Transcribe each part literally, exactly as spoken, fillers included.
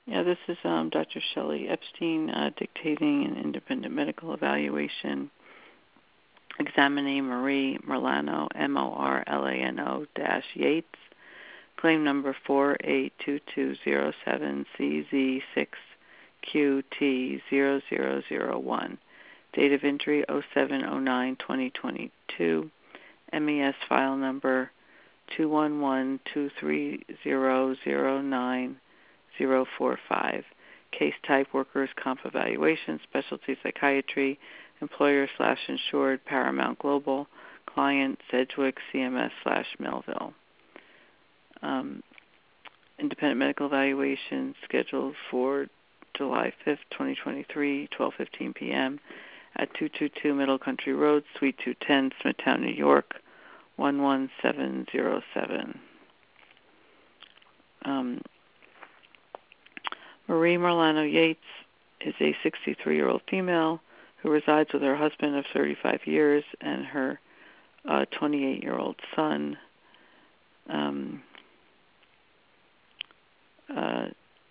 Yeah, this is um, Doctor Shelley Epstein uh, dictating an independent medical evaluation. Examinee Marie Morlano, M O R L A N O dash Yates, claim number four eight two two zero seven C Z six Q T zero zero zero one. Date of entry oh seven oh nine twenty twenty-two. M E S file number two one one two three zero zero nine zero four five. Case type workers' comp evaluation, specialty psychiatry, employer slash insured Paramount Global, client Sedgwick C M S slash Melville. Um, independent medical evaluation scheduled for July fifth, twenty twenty-three, twelve fifteen p.m. at two twenty-two Middle Country Road, Suite two ten, Smithtown, New York, one one seven zero seven. Um, Marie Morlano Yates is a sixty-three-year-old female who resides with her husband of thirty-five years and her uh, twenty-eight-year-old son. Um, uh,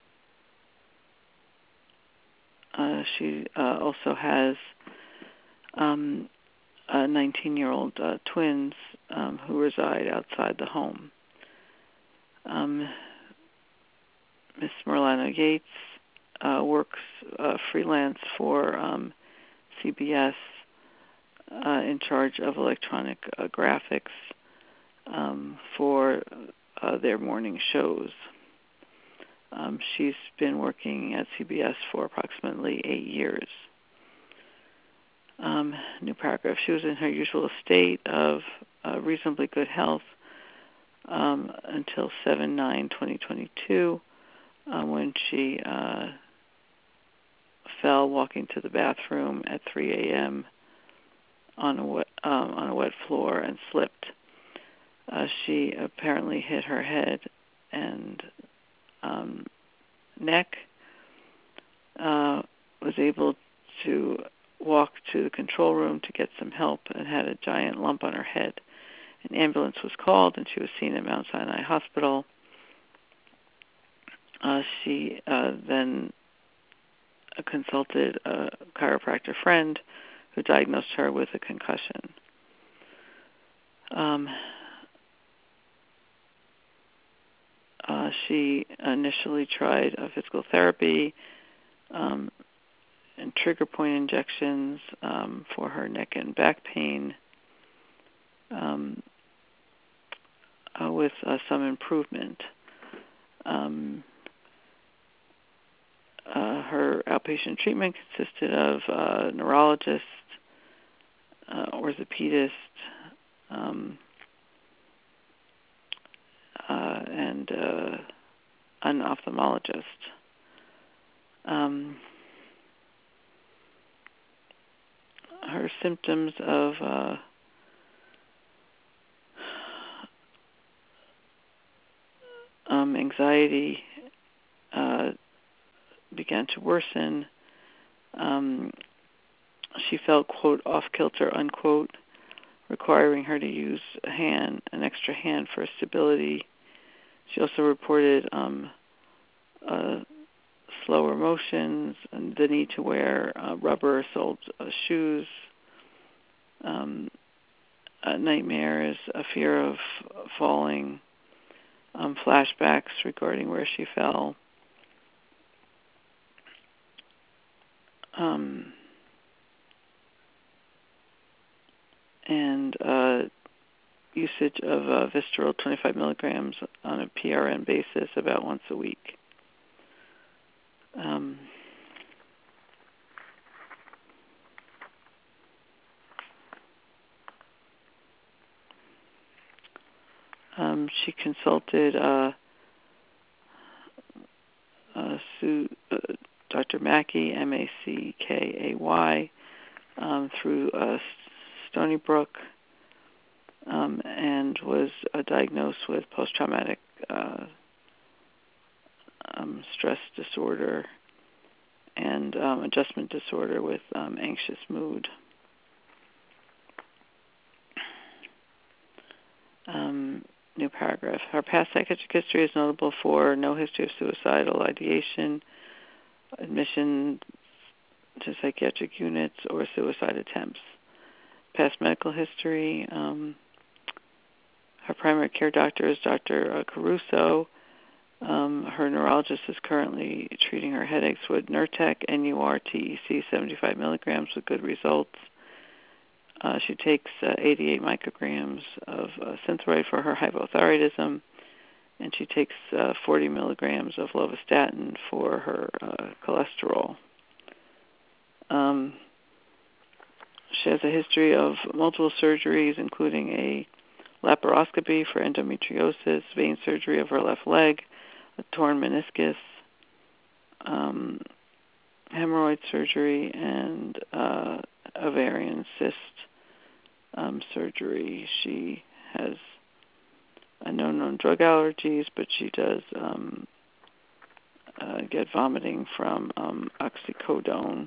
uh, she uh, also has um, uh, nineteen-year-old uh, twins um, who reside outside the home. Um, Miss Morlano Yates uh, works uh, freelance for um, C B S uh, in charge of electronic uh, graphics um, for uh, their morning shows. Um, she's been working at C B S for approximately eight years. Um, new paragraph. She was in her usual state of uh, reasonably good health um, until seven nine twenty twenty-two, uh, when she uh, fell walking to the bathroom at three a.m. on a wet, um, on a wet floor and slipped. Uh, she apparently hit her head and um, neck. Uh, was able to walk to the control room to get some help and had a giant lump on her head. An ambulance was called and she was seen at Mount Sinai Hospital. Uh, she uh, then consulted a chiropractor friend who diagnosed her with a concussion. Um, uh, she initially tried uh, physical therapy um, and trigger point injections um, for her neck and back pain, um, uh, with uh, some improvement. Um, uh, her outpatient treatment consisted of uh, neurologist, uh, orthopedist, um, uh, and uh, an ophthalmologist. Um, her symptoms of uh, um, anxiety uh, began to worsen. Um, she felt, quote, off kilter, unquote, requiring her to use a hand, an extra hand for stability. She also reported um, uh, slower motions and the need to wear uh, rubber-soled uh, shoes, um, uh, nightmares, a fear of falling, um, flashbacks regarding where she fell. Um, and uh, usage of uh, Visceral twenty-five milligrams on a P R N basis about once a week. Um, um, she consulted uh, uh, Sue, uh, Doctor Mackey, M A C K A Y, um, through uh, Stony Brook, um, and was uh, diagnosed with post-traumatic uh, um, stress disorder and um, adjustment disorder with um, anxious mood. Um, new paragraph. Her past psychiatric history is notable for no history of suicidal ideation, admission to psychiatric units, or suicide attempts. Past medical history, um, her primary care doctor is Doctor Caruso. Um, her neurologist is currently treating her headaches with Nurtec, N U R T E C, seventy-five milligrams with good results. Uh, she takes uh, eighty-eight micrograms of uh, Synthroid for her hypothyroidism, and she takes uh, forty milligrams of lovastatin for her uh, cholesterol. Um, she has a history of multiple surgeries, including a laparoscopy for endometriosis, vein surgery of her left leg, a torn meniscus, um, hemorrhoid surgery, and uh, ovarian cyst um, surgery. She has uh, no known drug allergies, but she does um, uh, get vomiting from um, oxycodone.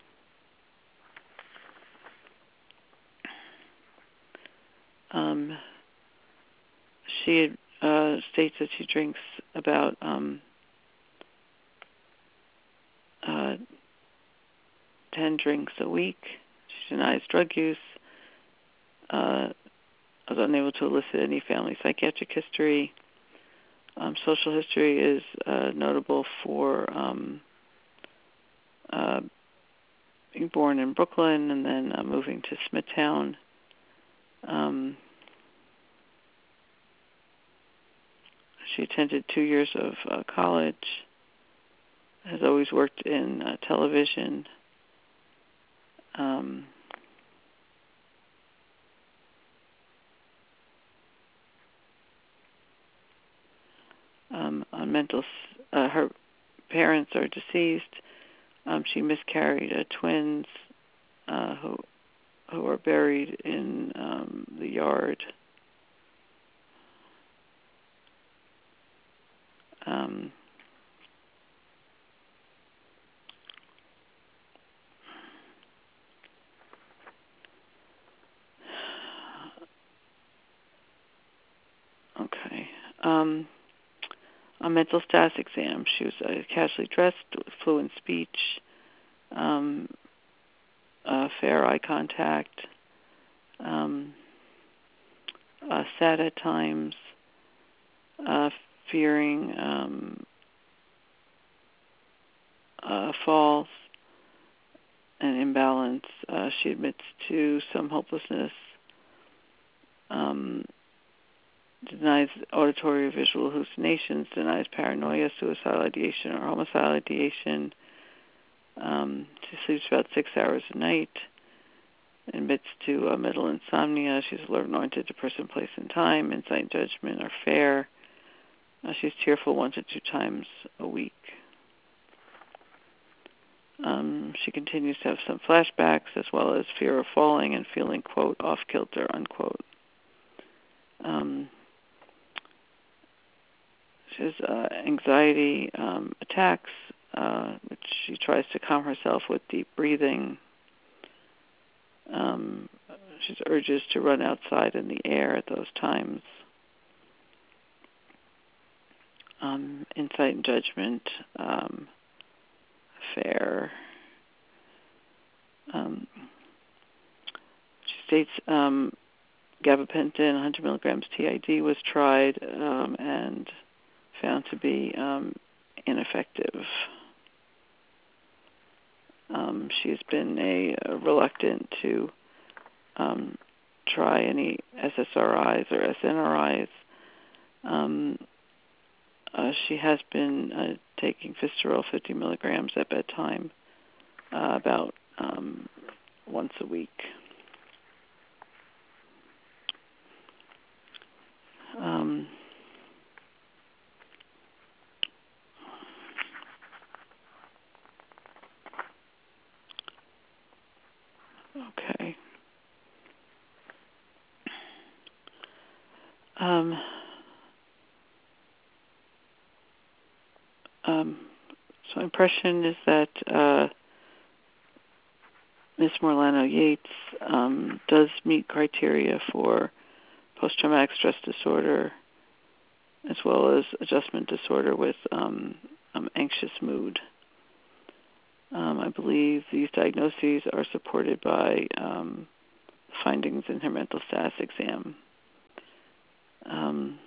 Um, she uh, states that she drinks about um, uh, ten drinks a week. She denies drug use. Uh, was unable to elicit any family psychiatric history. Um, social history is uh, notable for um, uh, being born in Brooklyn and then uh, moving to Smithtown. Um, she attended two years of uh, college, has always worked in uh, television. Um, um, on mental, uh, her parents are deceased. Um, she miscarried uh, twins uh, who who are buried in um, the yard. Um, okay. Um, a mental status exam. She was uh, casually dressed, with fluent speech, um, uh, fair eye contact, um, uh, sad at times, uh, fearing um, uh, falls and imbalance. Uh, she admits to some hopelessness, um, denies auditory or visual hallucinations, denies paranoia, suicidal ideation, or homicidal ideation. Um, she sleeps about six hours a night, admits to uh, mental insomnia. She's alert and oriented to person, place, and time. Insight and judgment are fair. Uh, she's tearful one to two times a week. Um, she continues to have some flashbacks as well as fear of falling and feeling, quote, off kilter, unquote. Um, she has uh, anxiety um, attacks, uh, which she tries to calm herself with deep breathing. Um, she has urges to run outside in the air at those times. Um, insight and judgment, um, fair. Um, she states um, gabapentin, one hundred milligrams T I D, was tried um, and found to be um, ineffective. Um, she's been a, a reluctant to um, try any S S R Is or S N R Is. Um, uh, she has been uh, taking Fisterol fifty milligrams at bedtime uh, about um, once a week. Um, okay. Um, um, so my impression is that uh, Miz Morlano Yates um, does meet criteria for post-traumatic stress disorder, as well as adjustment disorder with um, um, anxious mood. Um, I believe these diagnoses are supported by um, findings in her mental status exam. Um,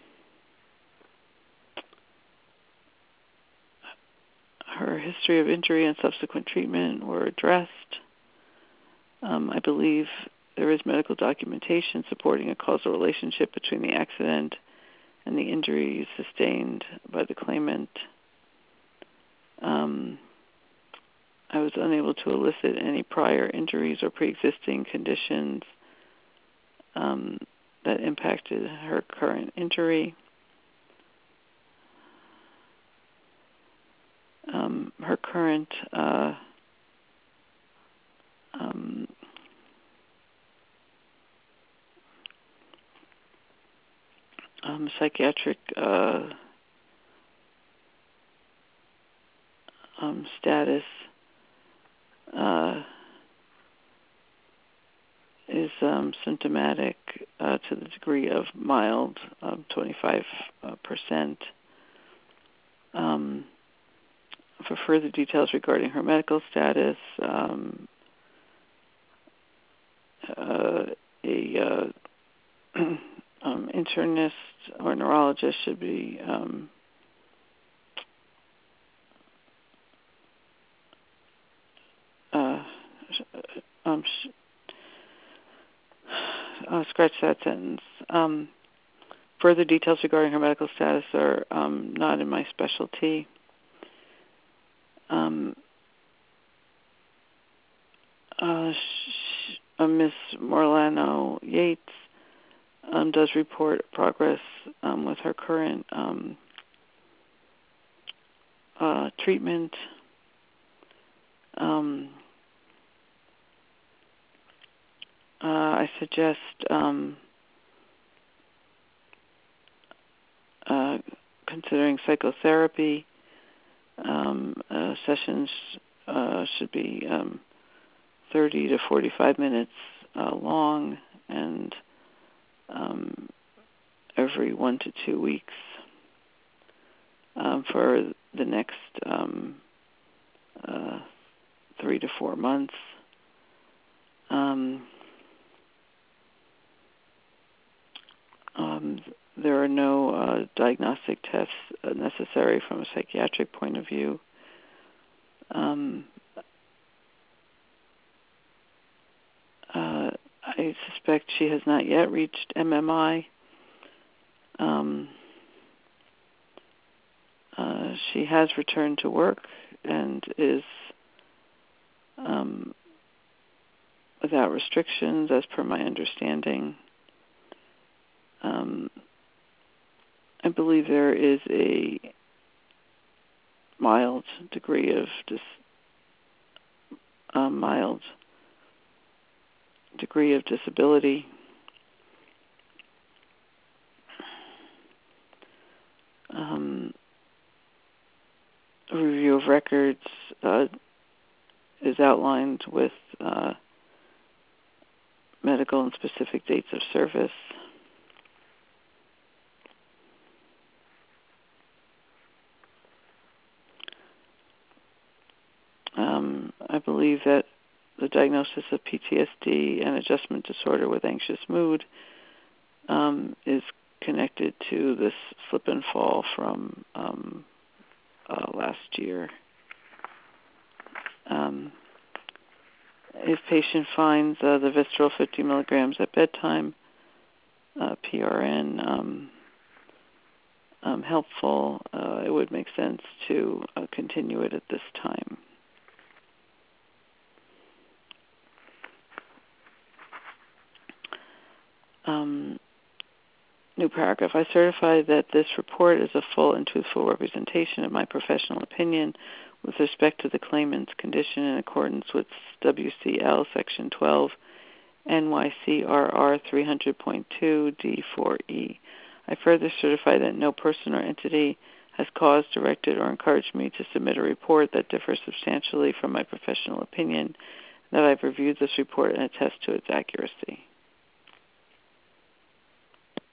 her history of injury and subsequent treatment were addressed. Um, I believe there is medical documentation supporting a causal relationship between the accident and the injuries sustained by the claimant. Um, I was unable to elicit any prior injuries or pre-existing conditions um, that impacted her current injury. Um, her current uh, um, um, psychiatric uh, um, status uh, is um, symptomatic uh, to the degree of mild, um, twenty-five percent. Um, for further details regarding her medical status, um, uh, a uh, um, internist or neurologist should be um, uh, um, sh- uh, scratch that sentence. Um, further details regarding her medical status are um, not in my specialty. Um, uh, sh- uh, Miz Morlano Yates um, does report progress um, with her current um, uh, treatment. Um, uh, I suggest um, uh, considering psychotherapy. Um, uh, sessions uh, should be um, thirty to forty-five minutes uh, long, and um, every one to two weeks um, for the next um, uh, three to four months. Um, um, there are no uh, diagnostic tests uh, necessary from a psychiatric point of view. Um, uh, I suspect she has not yet reached M M I. Um, uh, she has returned to work and is um, without restrictions, as per my understanding. Um, I believe there is a mild degree of dis, uh, mild degree of disability. Um, a review of records uh, is outlined with uh, medical and specific dates of service. Um, I believe that the diagnosis of P T S D and adjustment disorder with anxious mood um, is connected to this slip and fall from um, uh, last year. Um, if patient finds uh, the Visceral fifty milligrams at bedtime, uh, P R N, um, um, helpful, uh, it would make sense to uh, continue it at this time. Um, new paragraph. I certify that this report is a full and truthful representation of my professional opinion with respect to the claimant's condition in accordance with W C L Section twelve, N Y C R R three hundred point two D four E. I further certify that no person or entity has caused, directed, or encouraged me to submit a report that differs substantially from my professional opinion, that I've reviewed this report and attest to its accuracy.